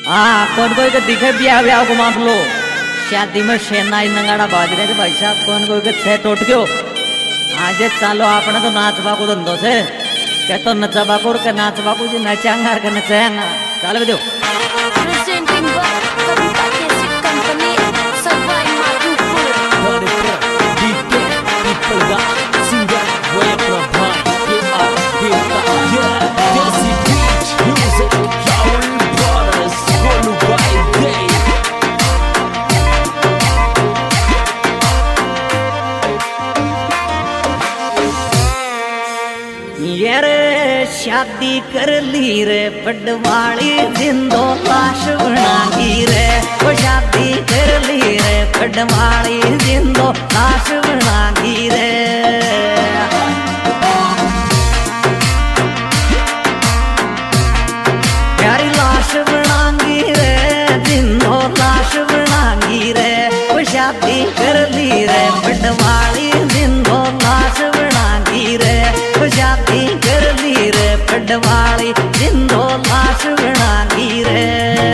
हाँ कौन कोई के दिखे ब्याह ब्याह को माप लो शादी में शेनाई नंगाड़ा बाज रहे थे भाई साहब कौन कोई के छह टूट गयो आज चालो आपने तो नाचबा को धंधो से क्या तो नचाबा को के नाचबा को जी नचांगा के नचाएंगा चल बजो Presenting by Kavita Classic Company, Sarvai Madhupur. People got singer way Prabha yeah Desi Beach music Raul Brothers Golu by day ये रे शादी कर ली रे पडवाली जिंदो लाश बनागी रे वो शादी कर ली रे पडवाली जिंदो लाश बनागी रे प्यारी लाश बनागी रे जिंदो लाश बनागी रे वो शादी कर ली रे पडवाली जिंदो लाश बनागी रे वो शादी कर ली रे पडवाली जिंदो लाश बनागी रे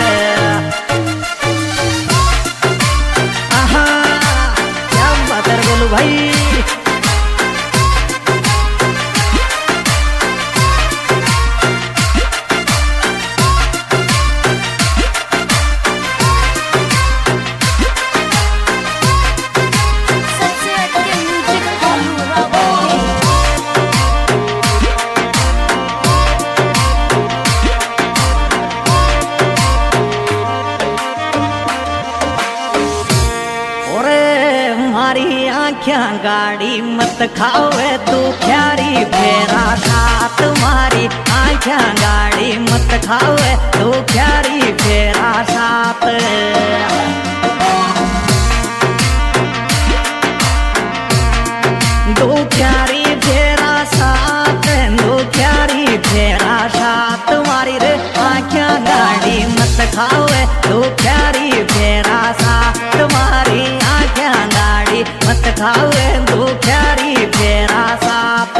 आहा क्या बात है बोलू भाई सबसे अच्छे म्यूजिक गोलू रावल। ओरे मारी आँखियाँ गाड़ी मत खावे तू ख्यारी फेरा साथ मारी आँखियाँ गाड़ी मत खावे तू ख्यारी फेरा साथ दो ख्यारी फेरा साथ दो ख्यारी फेरा साथ मारी रे आँखियाँ गाड़ी मत खावे तू ख्यारी फेरा साथ तुम्हारी आँखियाँ गाड़ी मत खावे दो ख्यारी फेरा साथ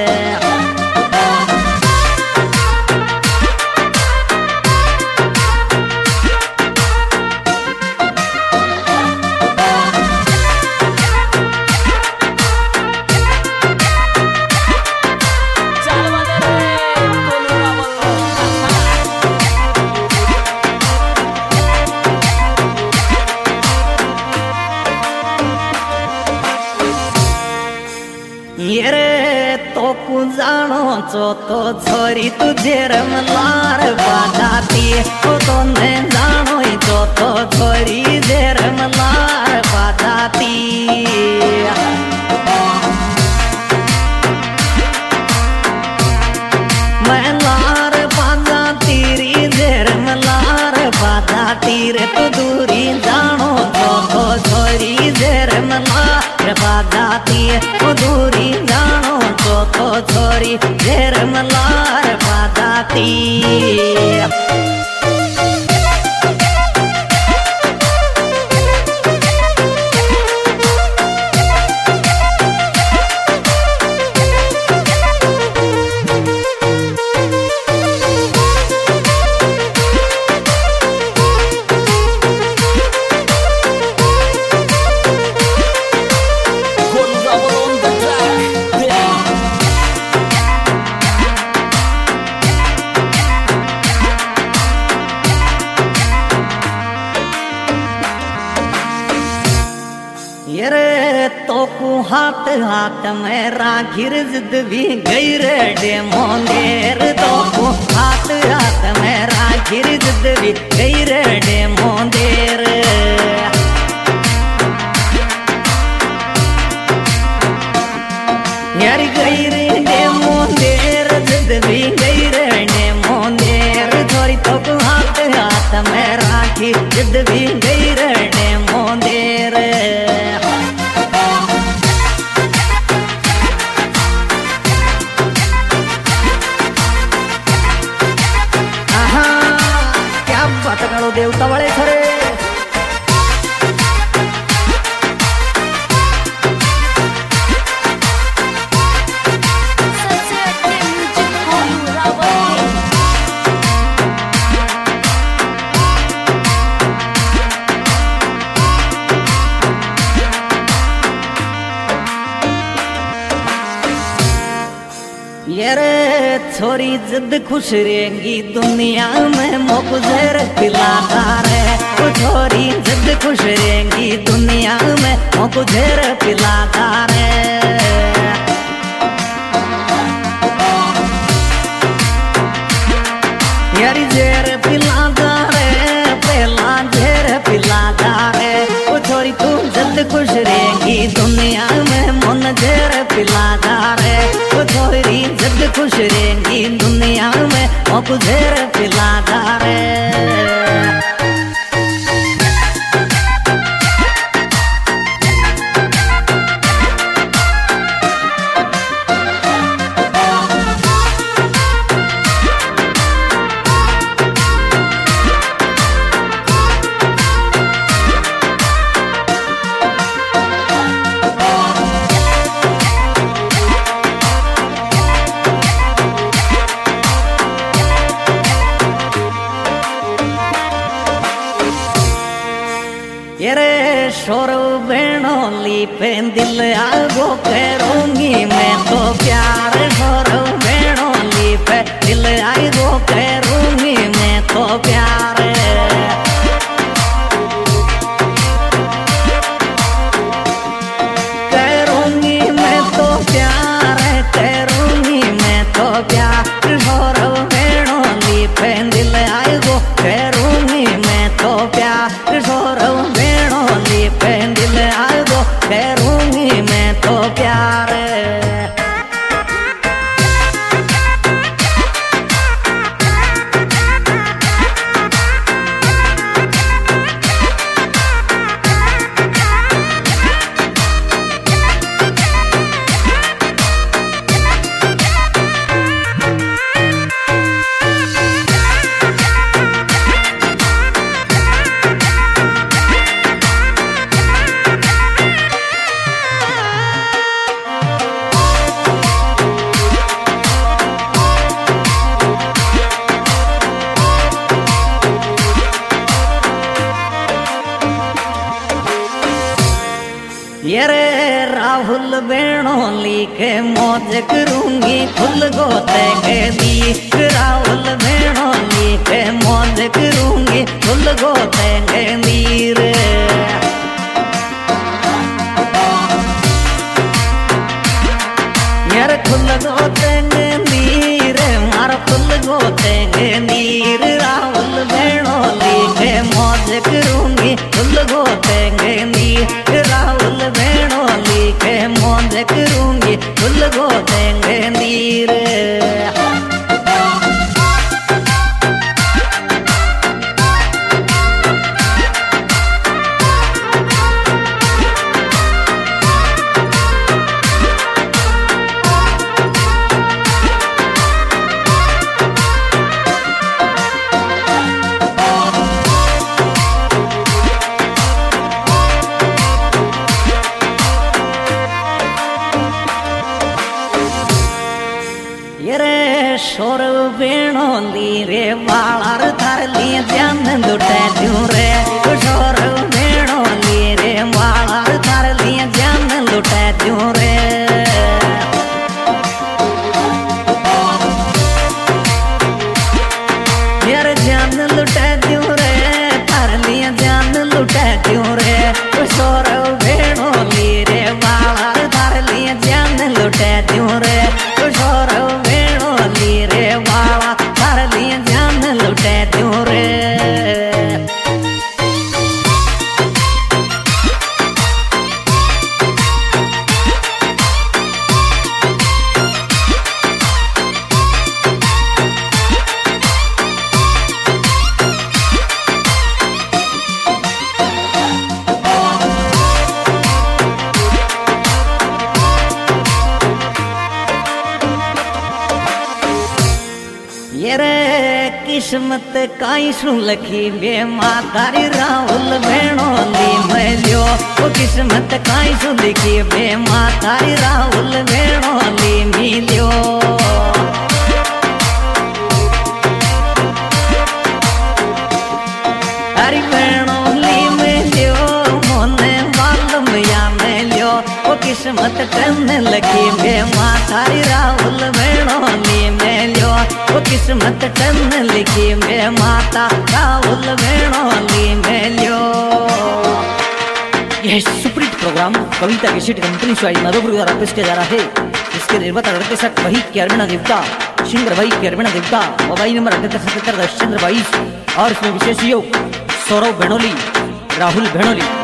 ये रे तो कु जानो चो तो छोरी तुझे रमलार बाजाती ओ तो ने जानो ही चो तो छोरी जे रमलार बाजाती मैं लार बाजाती री जे रमलार बाजाती रे तो दूरी जानो चो तो छोरी जे रमलार बाजाती ओ दूरी जानो तो छोरी जेर Malhar बाजाती Golu Raul on the track yeah ये रे तो कु हाथ हाथ में राखिर जिद भी गई रे डे मोंदेर तो कु हाथ हाथ में राखिर जिद भी गई रे डे मोंदेर यार गई रे डे मोंदेर जिद भी गई रे डे मोंदेर थोड़ी तो कु हाथ हाथ में राखी जिद भी गई रे डे मोंदेर आहा क्या बात करो देवता वाले खरे सबसे अच्छे म्यूजिक गोलू रावल। छोरी जिद खुश रहेंगी दुनिया में मोक जहर पिलाता रे। ओ छोरी जिद खुश रहेंगी दुनिया में मोक जहर पिलाता रे। यारी जहर पिलाता रे पहला जहर पिलाता रे। ओ छोरी तू जिद खुश रहेंगी दुनिया में मन जहर पिलाता रे। ओ छोरी जिद खुश रहेंगी दुनिया में मोक जहर पिलाता रे। येरे शोरो बेणोली पे दिल आगो करूंगी मैं तो प्यार। शोरो बेणोली पे दिल आगो करूंगी मैं तो प्यार। करूंगी मैं तो प्यार करूंगी मैं तो प्यार। शोरो बेणोली पे दिल आगो करूंगी मैं तो प्यार। शोरो पे दिल आगो करूंगी मैं तो प्यार। येरे राहुल बेणोली के मौज करूंगी फुल गोते के दी। राहुल बेणोली के मौज करूंगी फुल गोते के नीर। यार फुल गोते के नीर मार फुल गोते के नीर। राहुल बेणोली के मौज करूंगी फुल गोते के नीर। राहुल बेणोली के मौज करूंगी फुल गोते के नीर। शोर बेणोली रे वालार थारली जान लुटे दूं रे। शोर बेणोली रे वालार थारली जान लुटे दूं रे। यार जान लुटे दूं रे थारली जान लुटे दूं रे। शोर बेणोली रे वालार थारली जान लुटे दूं रे। शोर बेणोली रे वाला थारली जान लुटे दूं रे। येरे किस्मत काई सु लखी बे मातारी राहुल बेणोली मिलियो। वो किस्मत काई सु लिखी बे मातारी राहुल बेणोली मिलियो। अरे बेणोली मिलियो मोने मालूम या मिलियो। वो किस्मत करने लगी बे मातारी राहुल बेणोली मिलियो। किस्मत टन लिखी में माता राहुल भेणोली में लियो। यह सुपरहिट प्रोग्राम कविता की सीट कंपनी से माधोपुर द्वारा पेश किया जा रहा है। इसके निर्माता निर्देशक वही कैरबिना देवता, सिंगर भाई कैरबिना देवता, मोबाइल नंबर 7877 10 चंद्र 22 और इसमें विशेष योग सौरभ भेणोली, राहुल भेणोली।